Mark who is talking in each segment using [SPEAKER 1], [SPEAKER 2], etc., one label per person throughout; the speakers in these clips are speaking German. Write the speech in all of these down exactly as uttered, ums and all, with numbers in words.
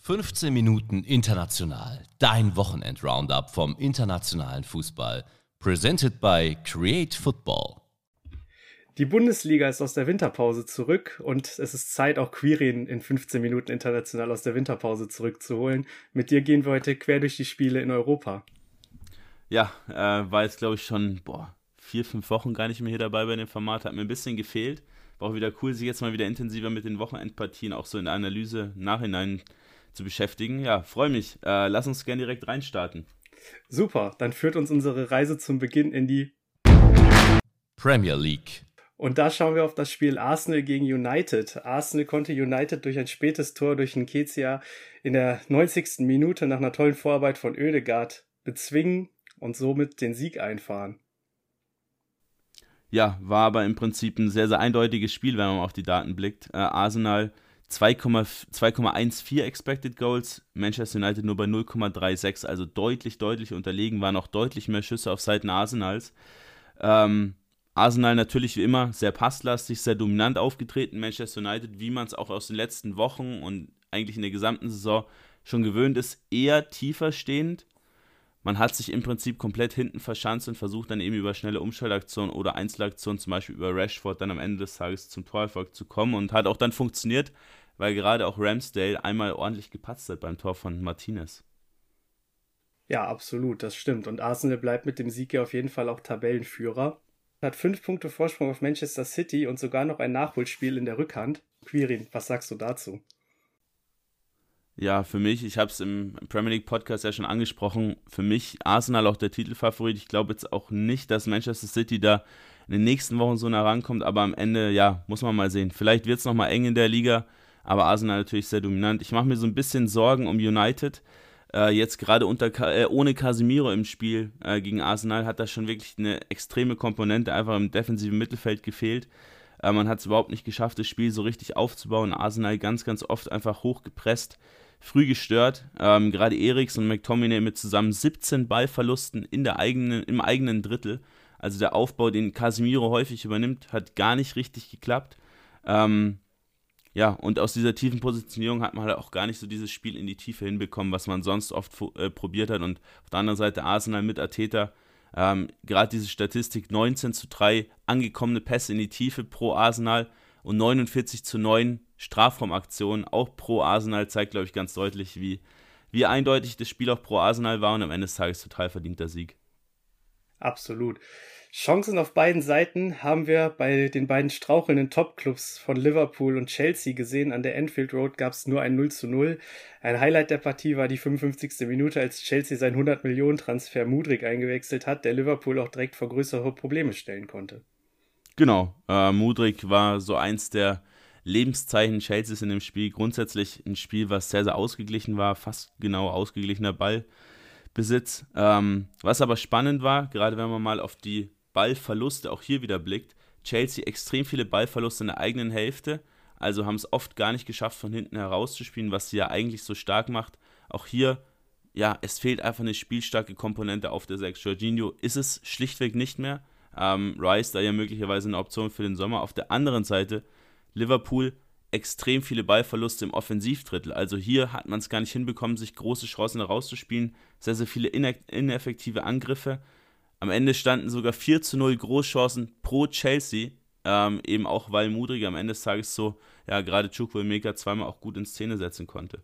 [SPEAKER 1] fünfzehn Minuten international. Dein Wochenend-Roundup vom internationalen Fußball. Presented by Create Football.
[SPEAKER 2] Die Bundesliga ist aus der Winterpause zurück und es ist Zeit, auch Quirin in fünfzehn Minuten international aus der Winterpause zurückzuholen. Mit dir gehen wir heute quer durch die Spiele in Europa.
[SPEAKER 3] Ja, äh, war jetzt glaube ich schon boah, vier, fünf Wochen gar nicht mehr hier dabei bei dem Format. Hat mir ein bisschen gefehlt. War auch wieder cool, sich jetzt mal wieder intensiver mit den Wochenendpartien auch so in der Analyse nachhinein zu beschäftigen. Ja, freue mich. Äh, lass uns gerne direkt reinstarten.
[SPEAKER 2] Super, dann führt uns unsere Reise zum Beginn in die
[SPEAKER 1] Premier League.
[SPEAKER 2] Und da schauen wir auf das Spiel Arsenal gegen United. Arsenal konnte United durch ein spätes Tor durch Nketiah in der neunzigsten Minute nach einer tollen Vorarbeit von Ødegaard bezwingen und somit den Sieg einfahren.
[SPEAKER 3] Ja, war aber im Prinzip ein sehr, sehr eindeutiges Spiel, wenn man auf die Daten blickt. Äh, Arsenal zwei Komma vierzehn Expected Goals, Manchester United nur bei null Komma sechsunddreißig, also deutlich, deutlich unterlegen, waren auch deutlich mehr Schüsse auf Seiten Arsenals. Ähm, Arsenal natürlich wie immer sehr passlastig, sehr dominant aufgetreten, Manchester United, wie man es auch aus den letzten Wochen und eigentlich in der gesamten Saison schon gewöhnt ist, eher tiefer stehend. Man hat sich im Prinzip komplett hinten verschanzt und versucht dann eben über schnelle Umschaltaktionen oder Einzelaktionen, zum Beispiel über Rashford, dann am Ende des Tages zum Torerfolg zu kommen und hat auch dann funktioniert, weil gerade auch Ramsdale einmal ordentlich gepatzt hat beim Tor von Martinez.
[SPEAKER 2] Ja, absolut, das stimmt. Und Arsenal bleibt mit dem Sieg ja auf jeden Fall auch Tabellenführer. Hat fünf Punkte Vorsprung auf Manchester City und sogar noch ein Nachholspiel in der Rückhand. Quirin, was sagst du dazu?
[SPEAKER 3] Ja, für mich, ich habe es im Premier League Podcast ja schon angesprochen, für mich Arsenal auch der Titelfavorit. Ich glaube jetzt auch nicht, dass Manchester City da in den nächsten Wochen so nah rankommt, aber am Ende, ja, muss man mal sehen. Vielleicht wird es nochmal eng in der Liga, aber Arsenal natürlich sehr dominant. Ich mache mir so ein bisschen Sorgen um United. Äh, jetzt gerade unter äh, ohne Casemiro im Spiel äh, gegen Arsenal hat da schon wirklich eine extreme Komponente einfach im defensiven Mittelfeld gefehlt. Äh, man hat es überhaupt nicht geschafft, das Spiel so richtig aufzubauen. Arsenal ganz, ganz oft einfach hochgepresst, früh gestört. Ähm, gerade Eriks und McTominay mit zusammen siebzehn Ballverlusten in der eigenen, im eigenen Drittel. Also der Aufbau, den Casemiro häufig übernimmt, hat gar nicht richtig geklappt. Ähm, ja, und aus dieser tiefen Positionierung hat man halt auch gar nicht so dieses Spiel in die Tiefe hinbekommen, was man sonst oft äh, probiert hat. Und auf der anderen Seite Arsenal mit Arteta, ähm, gerade diese Statistik neunzehn zu drei angekommene Pässe in die Tiefe pro Arsenal und neunundvierzig zu neun Strafraumaktionen, auch pro Arsenal, zeigt, glaube ich, ganz deutlich, wie, wie eindeutig das Spiel auch pro Arsenal war und am Ende des Tages total verdienter Sieg.
[SPEAKER 2] Absolut. Chancen auf beiden Seiten haben wir bei den beiden strauchelnden Topclubs von Liverpool und Chelsea gesehen. An der Anfield Road gab es nur ein null zu null. Ein Highlight der Partie war die fünfundfünfzigste Minute, als Chelsea seinen hundert-Millionen-Transfer Mudryk eingewechselt hat, der Liverpool auch direkt vor größere Probleme stellen konnte.
[SPEAKER 3] Genau, äh, Mudryk war so eins der Lebenszeichen Chelseas in dem Spiel. Grundsätzlich ein Spiel, was sehr, sehr ausgeglichen war, fast genau ausgeglichener Ballbesitz. Ähm, was aber spannend war, gerade wenn man mal auf die Ballverluste auch hier wieder blickt, Chelsea extrem viele Ballverluste in der eigenen Hälfte, also haben es oft gar nicht geschafft, von hinten herauszuspielen, was sie ja eigentlich so stark macht. Auch hier, ja, es fehlt einfach eine spielstarke Komponente auf der sechs. Jorginho ist es schlichtweg nicht mehr. Ähm, Rice da ja möglicherweise eine Option für den Sommer. Auf der anderen Seite Liverpool extrem viele Ballverluste im Offensivdrittel. Also hier hat man es gar nicht hinbekommen, sich große Chancen herauszuspielen. Sehr, sehr viele ineffektive Angriffe. Am Ende standen sogar vier zu null Großchancen pro Chelsea. Ähm, eben auch, weil Mudryk am Ende des Tages so, ja, gerade Chukwuemeka zweimal auch gut in Szene setzen konnte.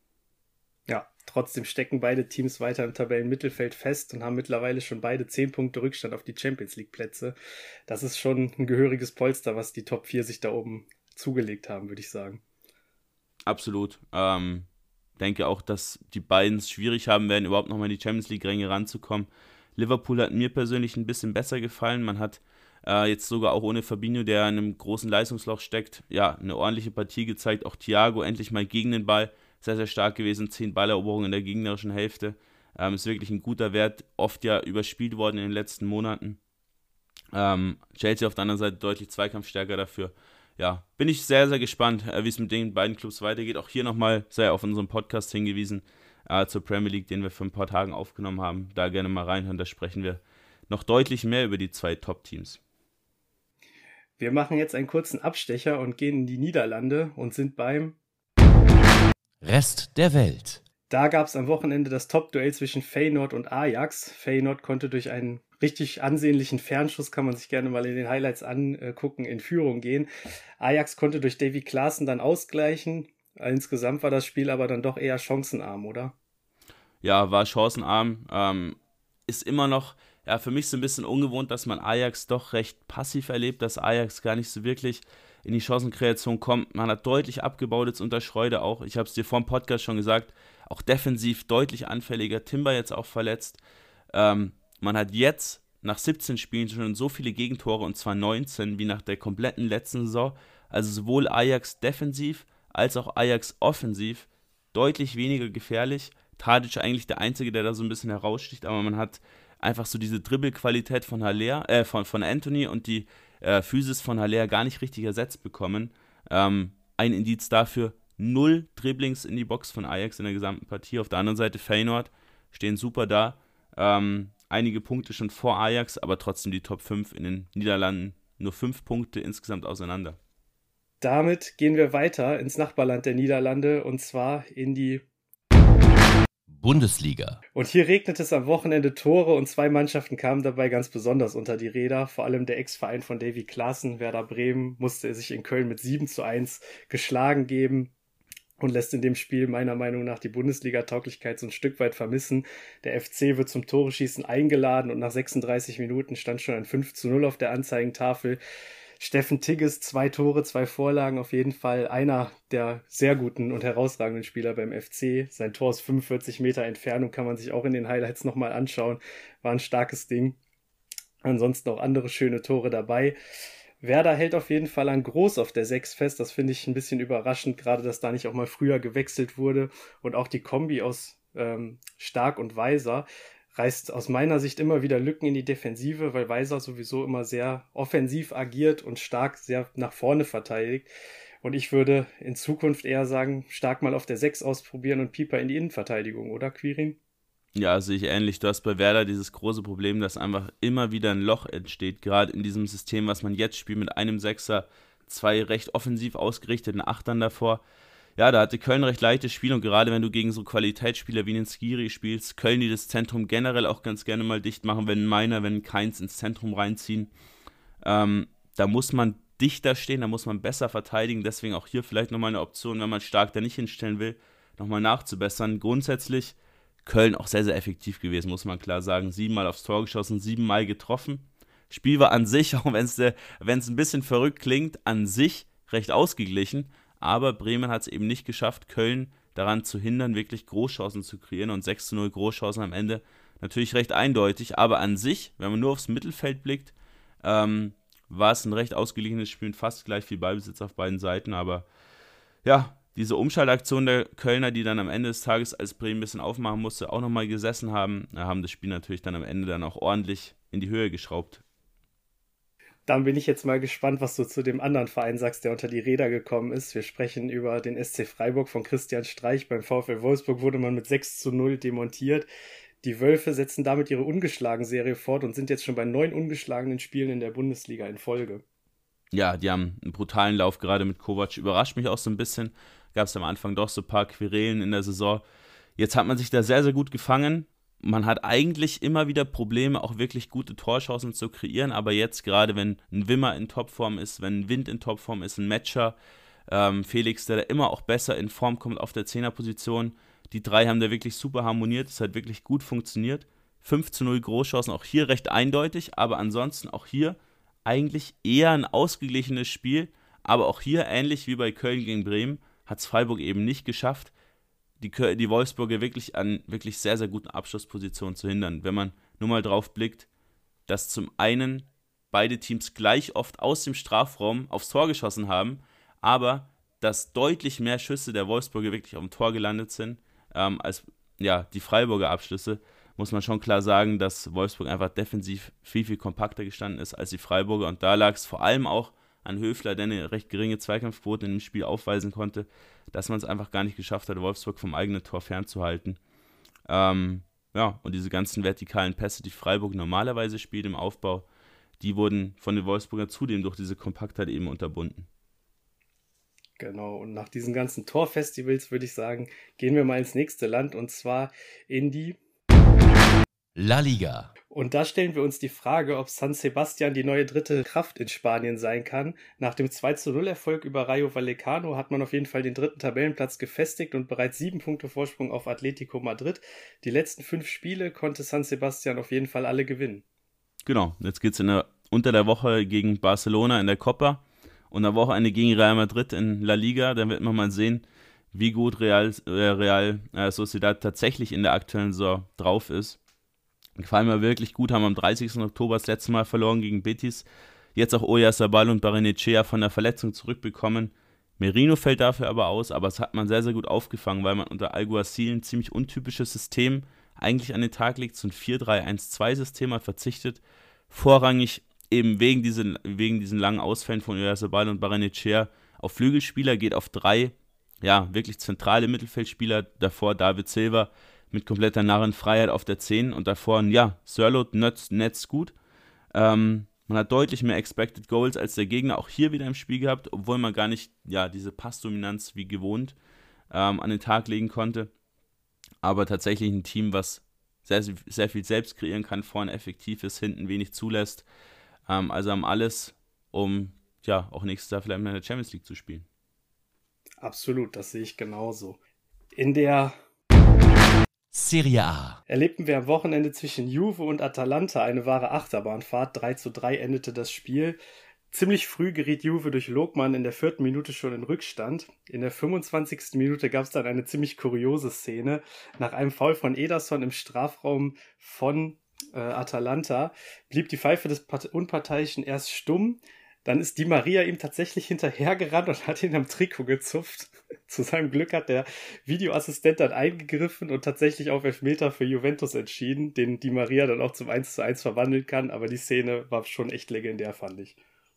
[SPEAKER 2] Ja, trotzdem stecken beide Teams weiter im Tabellenmittelfeld fest und haben mittlerweile schon beide zehn Punkte Rückstand auf die Champions-League-Plätze. Das ist schon ein gehöriges Polster, was die Top vier sich da oben zugelegt haben, würde ich sagen.
[SPEAKER 3] Absolut. Ähm, denke auch, dass die beiden es schwierig haben werden, überhaupt nochmal in die Champions-League-Ränge ranzukommen. Liverpool hat mir persönlich ein bisschen besser gefallen. Man hat äh, jetzt sogar auch ohne Fabinho, der in einem großen Leistungsloch steckt, ja, eine ordentliche Partie gezeigt. Auch Thiago endlich mal gegen den Ball. Sehr, sehr stark gewesen. Zehn Balleroberungen in der gegnerischen Hälfte. Ähm, ist wirklich ein guter Wert. Oft ja überspielt worden in den letzten Monaten. Ähm, Chelsea auf der anderen Seite deutlich zweikampfstärker dafür. Ja, bin ich sehr, sehr gespannt, äh, wie es mit den beiden Clubs weitergeht. Auch hier nochmal sehr auf unseren Podcast hingewiesen äh, zur Premier League, den wir vor ein paar Tagen aufgenommen haben. Da gerne mal reinhören, da sprechen wir noch deutlich mehr über die zwei Top-Teams.
[SPEAKER 2] Wir machen jetzt einen kurzen Abstecher und gehen in die Niederlande und sind beim
[SPEAKER 1] Rest der Welt.
[SPEAKER 2] Da gab es am Wochenende das Top-Duell zwischen Feyenoord und Ajax. Feyenoord konnte durch einen richtig ansehnlichen Fernschuss, kann man sich gerne mal in den Highlights angucken, in Führung gehen. Ajax konnte durch Davy Klaassen dann ausgleichen. Insgesamt war das Spiel aber dann doch eher chancenarm, oder?
[SPEAKER 3] Ja, war chancenarm. Ähm, ist immer noch, ja, für mich so ein bisschen ungewohnt, dass man Ajax doch recht passiv erlebt, dass Ajax gar nicht so wirklich in die Chancenkreation kommt. Man hat deutlich abgebaut jetzt unter Schreuder auch. Ich habe es dir vor dem Podcast schon gesagt, auch defensiv deutlich anfälliger. Timber jetzt auch verletzt. Ähm, man hat jetzt nach siebzehn Spielen schon so viele Gegentore, und zwar neunzehn, wie nach der kompletten letzten Saison. Also sowohl Ajax defensiv als auch Ajax offensiv deutlich weniger gefährlich. Tadic eigentlich der Einzige, der da so ein bisschen heraussticht, aber man hat einfach so diese Dribbelqualität von Haller, äh, von, von Anthony und die äh, Physis von Haller gar nicht richtig ersetzt bekommen. Ähm, ein Indiz dafür, null Dribblings in die Box von Ajax in der gesamten Partie. Auf der anderen Seite Feyenoord stehen super da. Ähm, einige Punkte schon vor Ajax, aber trotzdem die Top fünf in den Niederlanden. Nur fünf Punkte insgesamt auseinander.
[SPEAKER 2] Damit gehen wir weiter ins Nachbarland der Niederlande, und zwar in die
[SPEAKER 1] Bundesliga.
[SPEAKER 2] Und hier regnet es am Wochenende Tore, und zwei Mannschaften kamen dabei ganz besonders unter die Räder. Vor allem der Ex-Verein von Davy Klaassen, Werder Bremen, musste sich in Köln mit sieben zu eins geschlagen geben und lässt in dem Spiel meiner Meinung nach die Bundesliga-Tauglichkeit so ein Stück weit vermissen. Der F C wird zum Toreschießen eingeladen und nach sechsunddreißig Minuten stand schon ein fünf zu null auf der Anzeigentafel. Steffen Tigges, zwei Tore, zwei Vorlagen, auf jeden Fall einer der sehr guten und herausragenden Spieler beim F C. Sein Tor aus fünfundvierzig Meter Entfernung, kann man sich auch in den Highlights nochmal anschauen. War ein starkes Ding. Ansonsten auch andere schöne Tore dabei. Werder hält auf jeden Fall an Groß auf der sechs fest. Das finde ich ein bisschen überraschend, gerade dass da nicht auch mal früher gewechselt wurde. Und auch die Kombi aus ähm, Stark und Weiser reißt aus meiner Sicht immer wieder Lücken in die Defensive, weil Weiser sowieso immer sehr offensiv agiert und Stark sehr nach vorne verteidigt. Und ich würde in Zukunft eher sagen, Stark mal auf der sechs ausprobieren und Pieper in die Innenverteidigung, oder Quirin?
[SPEAKER 3] Ja, sehe ich ähnlich. Du hast bei Werder dieses große Problem, dass einfach immer wieder ein Loch entsteht, gerade in diesem System, was man jetzt spielt, mit einem Sechser, zwei recht offensiv ausgerichteten Achtern davor. Ja, da hatte Köln recht leichtes Spiel, und gerade wenn du gegen so Qualitätsspieler wie einen Skiri spielst, Köln, die das Zentrum generell auch ganz gerne mal dicht machen, wenn Meiner, wenn Keins ins Zentrum reinziehen, ähm, da muss man dichter stehen, da muss man besser verteidigen, deswegen auch hier vielleicht nochmal eine Option, wenn man Stark da nicht hinstellen will, nochmal nachzubessern. Grundsätzlich Köln auch sehr, sehr effektiv gewesen, muss man klar sagen. Siebenmal aufs Tor geschossen, siebenmal getroffen. Spiel war an sich, auch wenn es ein bisschen verrückt klingt, an sich recht ausgeglichen. Aber Bremen hat es eben nicht geschafft, Köln daran zu hindern, wirklich Großchancen zu kreieren. Und sechs zu null Großchancen am Ende natürlich recht eindeutig. Aber an sich, wenn man nur aufs Mittelfeld blickt, ähm, war es ein recht ausgeglichenes Spiel und fast gleich viel Ballbesitz auf beiden Seiten. Aber ja, diese Umschaltaktion der Kölner, die dann am Ende des Tages, als Bremen ein bisschen aufmachen musste, auch nochmal gesessen haben, haben das Spiel natürlich dann am Ende dann auch ordentlich in die Höhe geschraubt.
[SPEAKER 2] Dann bin ich jetzt mal gespannt, was du zu dem anderen Verein sagst, der unter die Räder gekommen ist. Wir sprechen über den S C Freiburg von Christian Streich. Beim VfL Wolfsburg wurde man mit sechs zu null demontiert. Die Wölfe setzen damit ihre Ungeschlagen-Serie fort und sind jetzt schon bei neun ungeschlagenen Spielen in der Bundesliga in Folge.
[SPEAKER 3] Ja, die haben einen brutalen Lauf gerade mit Kovac. Überrascht mich auch so ein bisschen. Gab es am Anfang doch so ein paar Querelen in der Saison. Jetzt hat man sich da sehr, sehr gut gefangen. Man hat eigentlich immer wieder Probleme, auch wirklich gute Torchancen zu kreieren, aber jetzt gerade, wenn ein Wimmer in Topform ist, wenn ein Wind in Topform ist, ein Matcher, ähm, Felix, der da immer auch besser in Form kommt auf der Zehnerposition, die drei haben da wirklich super harmoniert, es hat wirklich gut funktioniert. fünf zu null Großchancen, auch hier recht eindeutig, aber ansonsten auch hier eigentlich eher ein ausgeglichenes Spiel, aber auch hier, ähnlich wie bei Köln gegen Bremen, hat es Freiburg eben nicht geschafft, die, die Wolfsburger wirklich an wirklich sehr, sehr guten Abschlusspositionen zu hindern. Wenn man nur mal drauf blickt, dass zum einen beide Teams gleich oft aus dem Strafraum aufs Tor geschossen haben, aber dass deutlich mehr Schüsse der Wolfsburger wirklich auf dem Tor gelandet sind, ähm, als ja, die Freiburger Abschlüsse, muss man schon klar sagen, dass Wolfsburg einfach defensiv viel, viel kompakter gestanden ist als die Freiburger. Und da lag es vor allem auch an Höfler, der eine recht geringe Zweikampfquote in dem Spiel aufweisen konnte, dass man es einfach gar nicht geschafft hat, Wolfsburg vom eigenen Tor fernzuhalten. Ähm, ja, und diese ganzen vertikalen Pässe, die Freiburg normalerweise spielt im Aufbau, die wurden von den Wolfsburgern zudem durch diese Kompaktheit eben unterbunden.
[SPEAKER 2] Genau, und nach diesen ganzen Torfestivals würde ich sagen, gehen wir mal ins nächste Land und zwar in die
[SPEAKER 1] La Liga.
[SPEAKER 2] Und da stellen wir uns die Frage, ob San Sebastian die neue dritte Kraft in Spanien sein kann. Nach dem zwei zu null Erfolg über Rayo Vallecano hat man auf jeden Fall den dritten Tabellenplatz gefestigt und bereits sieben Punkte Vorsprung auf Atletico Madrid. Die letzten fünf Spiele konnte San Sebastian auf jeden Fall alle gewinnen.
[SPEAKER 3] Genau, jetzt geht es unter der Woche gegen Barcelona in der Copa und am Wochenende gegen Real Madrid in La Liga. Dann wird man mal sehen, wie gut Real, äh, Real äh, Sociedad tatsächlich in der aktuellen Saison drauf ist. Gefallen mir wirklich gut, haben am dreißigsten Oktober das letzte Mal verloren gegen Betis. Jetzt auch Oyarzabal und Barrenechea von der Verletzung zurückbekommen. Merino fällt dafür aber aus, aber es hat man sehr, sehr gut aufgefangen, weil man unter Alguacil ein ziemlich untypisches System eigentlich an den Tag legt. So ein vier drei eins zwei System hat verzichtet. Vorrangig eben wegen diesen, wegen diesen langen Ausfällen von Oyarzabal und Barrenechea auf Flügelspieler, geht auf drei, ja, wirklich zentrale Mittelfeldspieler. Davor David Silva mit kompletter Narrenfreiheit auf der zehn und davor, ja, Sörloth netzt gut. Ähm, man hat deutlich mehr Expected Goals als der Gegner auch hier wieder im Spiel gehabt, obwohl man gar nicht, ja, diese Passdominanz wie gewohnt ähm, an den Tag legen konnte. Aber tatsächlich ein Team, was sehr, sehr viel selbst kreieren kann, vorne effektiv ist, hinten wenig zulässt. Ähm, also haben alles, um, ja, auch nächstes Jahr vielleicht mal in der Champions League zu spielen.
[SPEAKER 2] Absolut, das sehe ich genauso. In der
[SPEAKER 1] Serie A.
[SPEAKER 2] Erlebten wir am Wochenende zwischen Juve und Atalanta eine wahre Achterbahnfahrt. drei zu drei endete das Spiel. Ziemlich früh geriet Juve durch Lokman in der vierten Minute schon in Rückstand. In der fünfundzwanzigsten Minute gab es dann eine ziemlich kuriose Szene. Nach einem Foul von Ederson im Strafraum von äh, Atalanta blieb die Pfeife des Unparteiischen erst stumm. Dann ist Di Maria ihm tatsächlich hinterhergerannt und hat ihn am Trikot gezupft. Zu seinem Glück hat der Videoassistent dann eingegriffen und tatsächlich auf Elfmeter für Juventus entschieden, den Di Maria dann auch zum eins zu eins verwandeln kann. Aber die Szene war schon echt legendär, fand ich.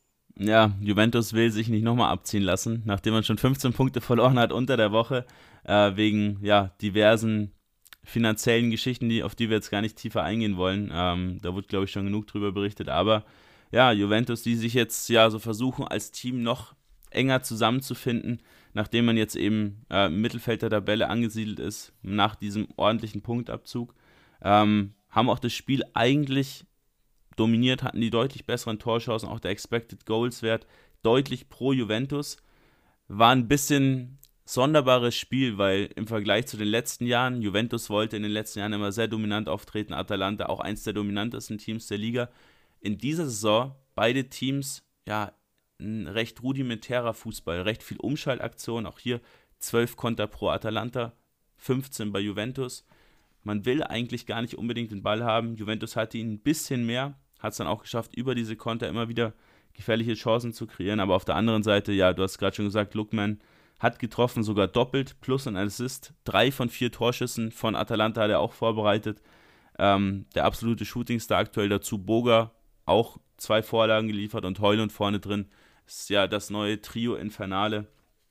[SPEAKER 3] Ja, Juventus will sich nicht nochmal abziehen lassen, nachdem man schon fünfzehn Punkte verloren hat unter der Woche, äh, wegen ja, diversen finanziellen Geschichten, die, auf die wir jetzt gar nicht tiefer eingehen wollen. Ähm, da wurde, glaube ich, schon genug drüber berichtet. Aber ja, Juventus, die sich jetzt ja so versuchen, als Team noch enger zusammenzufinden, nachdem man jetzt eben äh, im Mittelfeld der Tabelle angesiedelt ist, nach diesem ordentlichen Punktabzug, ähm, haben auch das Spiel eigentlich dominiert, hatten die deutlich besseren Torchancen, auch der Expected Goals Wert deutlich pro Juventus. War ein bisschen sonderbares Spiel, weil im Vergleich zu den letzten Jahren, Juventus wollte in den letzten Jahren immer sehr dominant auftreten, Atalanta auch eins der dominantesten Teams der Liga. In dieser Saison beide Teams, ja, ein recht rudimentärer Fußball, recht viel Umschaltaktion, auch hier zwölf Konter pro Atalanta, fünfzehn bei Juventus. Man will eigentlich gar nicht unbedingt den Ball haben. Juventus hatte ihn ein bisschen mehr, hat es dann auch geschafft, über diese Konter immer wieder gefährliche Chancen zu kreieren. Aber auf der anderen Seite, ja, du hast gerade schon gesagt, Lookman hat getroffen, sogar doppelt, plus ein Assist. Drei von vier Torschüssen von Atalanta hat er auch vorbereitet. Ähm, der absolute Shootingstar aktuell dazu, Boga, auch zwei Vorlagen geliefert und Højlund vorne drin. Ist ja das neue Trio Infernale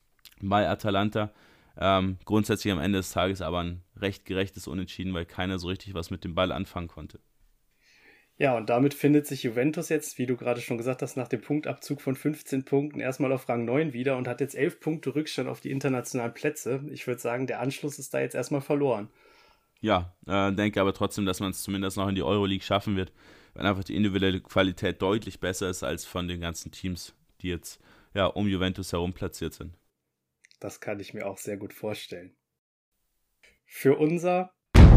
[SPEAKER 3] bei Atalanta. Ähm, grundsätzlich am Ende des Tages aber ein recht gerechtes Unentschieden, weil keiner so richtig was mit dem Ball anfangen konnte.
[SPEAKER 2] Ja, und damit findet sich Juventus jetzt, wie du gerade schon gesagt hast, nach dem Punktabzug von fünfzehn Punkten erstmal auf Rang neun wieder und hat jetzt elf Punkte Rückstand auf die internationalen Plätze. Ich würde sagen, der Anschluss ist da jetzt erstmal verloren.
[SPEAKER 3] Ja, äh, denke aber trotzdem, dass man es zumindest noch in die Euroleague schaffen wird, weil einfach die individuelle Qualität deutlich besser ist als von den ganzen Teams, die jetzt ja um Juventus herum platziert sind.
[SPEAKER 2] Das kann ich mir auch sehr gut vorstellen. Für unser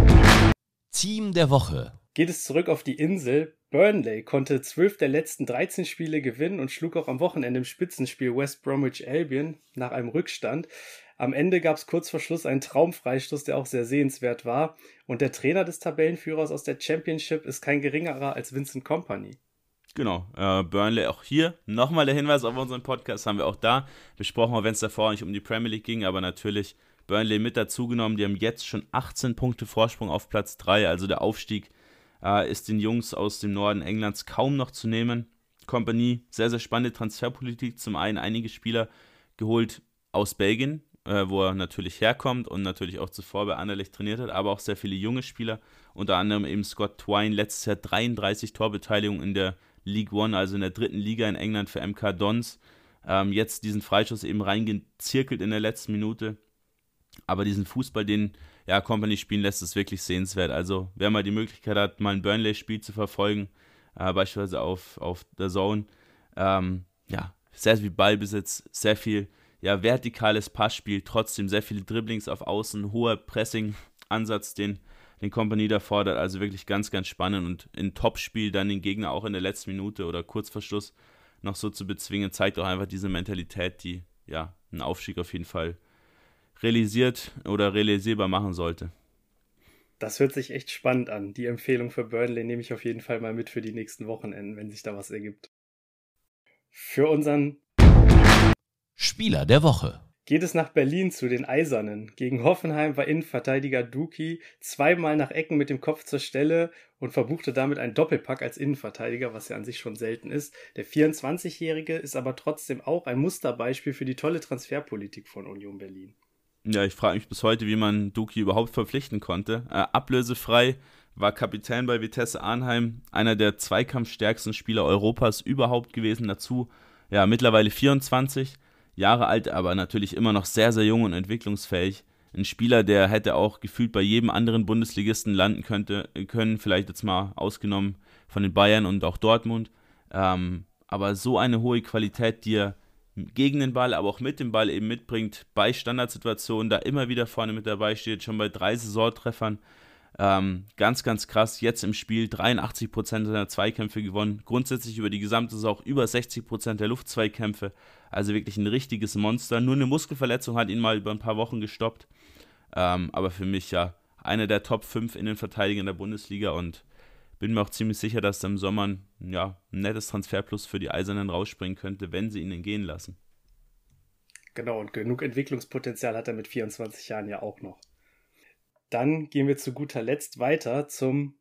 [SPEAKER 1] Team der Woche
[SPEAKER 2] geht es zurück auf die Insel. Burnley konnte zwölf der letzten dreizehn Spiele gewinnen und schlug auch am Wochenende im Spitzenspiel West Bromwich Albion nach einem Rückstand. Am Ende gab es kurz vor Schluss einen Traumfreistoß, der auch sehr sehenswert war. Und der Trainer des Tabellenführers aus der Championship ist kein geringerer als Vincent Kompany.
[SPEAKER 3] Genau, äh, Burnley auch hier. Nochmal der Hinweis auf unseren Podcast, haben wir auch da besprochen, auch wenn es davor nicht um die Premier League ging, aber natürlich Burnley mit dazugenommen. Die haben jetzt schon achtzehn Punkte Vorsprung auf Platz drei, also der Aufstieg äh, ist den Jungs aus dem Norden Englands kaum noch zu nehmen. Kompany, sehr, sehr spannende Transferpolitik. Zum einen einige Spieler geholt aus Belgien, äh, wo er natürlich herkommt und natürlich auch zuvor bei Anderlecht trainiert hat, aber auch sehr viele junge Spieler, unter anderem eben Scott Twine, letztes Jahr dreiunddreißig Torbeteiligung in der League One, also in der dritten Liga in England für M K Dons. Ähm, jetzt diesen Freischuss eben reingezirkelt in der letzten Minute. Aber diesen Fußball, den ja, Kompany spielen lässt, ist wirklich sehenswert. Also wer mal die Möglichkeit hat, mal ein Burnley-Spiel zu verfolgen, äh, beispielsweise auf, auf der Zone, ähm, ja, sehr viel Ballbesitz, sehr viel ja, vertikales Passspiel, trotzdem sehr viele Dribblings auf Außen, hoher Pressing-Ansatz, den, den Kompany da fordert, also wirklich ganz, ganz spannend und in Topspiel dann den Gegner auch in der letzten Minute oder kurz vor Schluss noch so zu bezwingen, zeigt auch einfach diese Mentalität, die ja einen Aufstieg auf jeden Fall realisiert oder realisierbar machen sollte.
[SPEAKER 2] Das hört sich echt spannend an. Die Empfehlung für Burnley nehme ich auf jeden Fall mal mit für die nächsten Wochenenden, wenn sich da was ergibt. Für unseren
[SPEAKER 1] Spieler der Woche
[SPEAKER 2] geht es nach Berlin zu den Eisernen. Gegen Hoffenheim war Innenverteidiger Duki zweimal nach Ecken mit dem Kopf zur Stelle und verbuchte damit einen Doppelpack als Innenverteidiger, was ja an sich schon selten ist. Der vierundzwanzigjährige ist aber trotzdem auch ein Musterbeispiel für die tolle Transferpolitik von Union Berlin.
[SPEAKER 3] Ja, ich frage mich bis heute, wie man Duki überhaupt verpflichten konnte. Äh, ablösefrei, war Kapitän bei Vitesse Arnheim, einer der zweikampfstärksten Spieler Europas überhaupt gewesen. Dazu ja mittlerweile vierundzwanzig Jahre alt, aber natürlich immer noch sehr, sehr jung und entwicklungsfähig. Ein Spieler, der hätte auch gefühlt bei jedem anderen Bundesligisten landen könnte, können, vielleicht jetzt mal ausgenommen von den Bayern und auch Dortmund. Ähm, aber so eine hohe Qualität, die er gegen den Ball, aber auch mit dem Ball eben mitbringt, bei Standardsituationen, da immer wieder vorne mit dabei steht, schon bei drei Saisontreffern. Ähm, ganz, ganz krass. Jetzt im Spiel dreiundachtzig Prozent seiner Zweikämpfe gewonnen. Grundsätzlich über die gesamte Saison auch über sechzig Prozent der Luftzweikämpfe. Also wirklich ein richtiges Monster. Nur eine Muskelverletzung hat ihn mal über ein paar Wochen gestoppt. Ähm, aber für mich ja einer der Top fünf Innenverteidiger in der Bundesliga und bin mir auch ziemlich sicher, dass da im Sommer ein, ja, ein nettes Transferplus für die Eisernen rausspringen könnte, wenn sie ihn gehen lassen.
[SPEAKER 2] Genau, und genug Entwicklungspotenzial hat er mit vierundzwanzig Jahren ja auch noch. Dann gehen wir zu guter Letzt weiter zum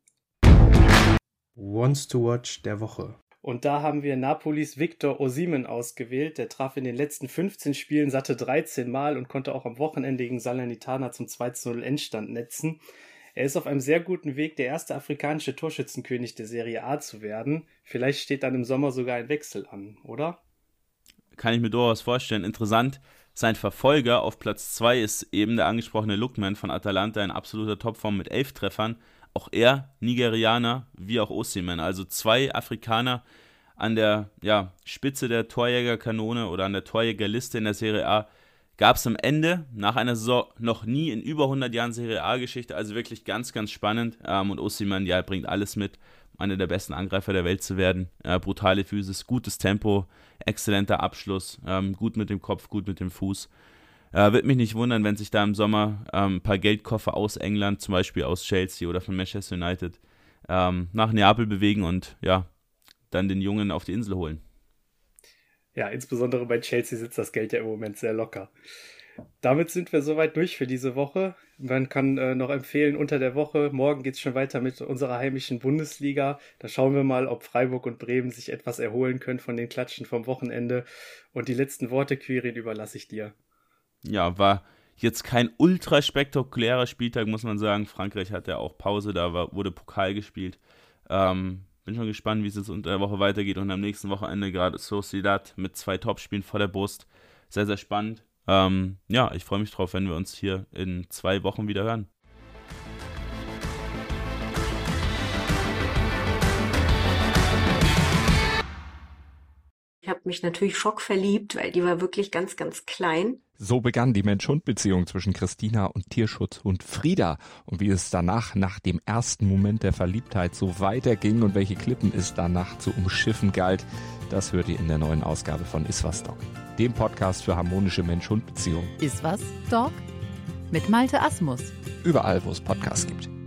[SPEAKER 4] Wants to Watch der Woche.
[SPEAKER 2] Und da haben wir Napolis Victor Osimhen ausgewählt. Der traf in den letzten fünfzehn Spielen satte dreizehn Mal und konnte auch am Wochenende gegen Salernitana zum zwei zu null Endstand netzen. Er ist auf einem sehr guten Weg, der erste afrikanische Torschützenkönig der Serie A zu werden. Vielleicht steht dann im Sommer sogar ein Wechsel an, oder?
[SPEAKER 3] Kann ich mir durchaus vorstellen. Interessant, sein Verfolger auf Platz zwei ist eben der angesprochene Lookman von Atalanta in absoluter Topform mit elf Treffern. Auch er Nigerianer, wie auch Osimhen. Also zwei Afrikaner an der ja, Spitze der Torjägerkanone oder an der Torjägerliste in der Serie A. Gab es am Ende, nach einer Saison, noch nie in über hundert Jahren Serie A-Geschichte. Also wirklich ganz, ganz spannend. Ähm, und Osimhen, ja, bringt alles mit, einer der besten Angreifer der Welt zu werden. Äh, brutale Physis, gutes Tempo, exzellenter Abschluss, ähm, gut mit dem Kopf, gut mit dem Fuß. Äh, Würde mich nicht wundern, wenn sich da im Sommer ähm, ein paar Geldkoffer aus England, zum Beispiel aus Chelsea oder von Manchester United, ähm, nach Neapel bewegen und ja, dann den Jungen auf die Insel holen.
[SPEAKER 2] Ja, insbesondere bei Chelsea sitzt das Geld ja im Moment sehr locker. Damit sind wir soweit durch für diese Woche. Man kann äh, noch empfehlen, unter der Woche, morgen geht es schon weiter mit unserer heimischen Bundesliga. Da schauen wir mal, ob Freiburg und Bremen sich etwas erholen können von den Klatschen vom Wochenende. Und die letzten Worte, Quirin, überlasse ich dir.
[SPEAKER 3] Ja, war jetzt kein ultra spektakulärer Spieltag, muss man sagen. Frankreich hatte ja auch Pause, da war, wurde Pokal gespielt. Ähm, bin schon gespannt, wie es jetzt unter der Woche weitergeht. Und am nächsten Wochenende gerade Sociedad mit zwei Topspielen vor der Brust. Sehr, sehr spannend. Ähm, ja, ich freue mich drauf, wenn wir uns hier in zwei Wochen wieder hören.
[SPEAKER 5] Ich habe mich natürlich schockverliebt, weil die war wirklich ganz, ganz klein.
[SPEAKER 6] So begann die Mensch-Hund-Beziehung zwischen Christina und Tierschutzhund Frieda. Und wie es danach, nach dem ersten Moment der Verliebtheit, so weiterging und welche Klippen es danach zu umschiffen galt, das hört ihr in der neuen Ausgabe von Iswas Dog, dem Podcast für harmonische Mensch-Hund-Beziehungen.
[SPEAKER 7] Iswas Dog mit Malte Asmus.
[SPEAKER 6] Überall, wo es Podcasts gibt.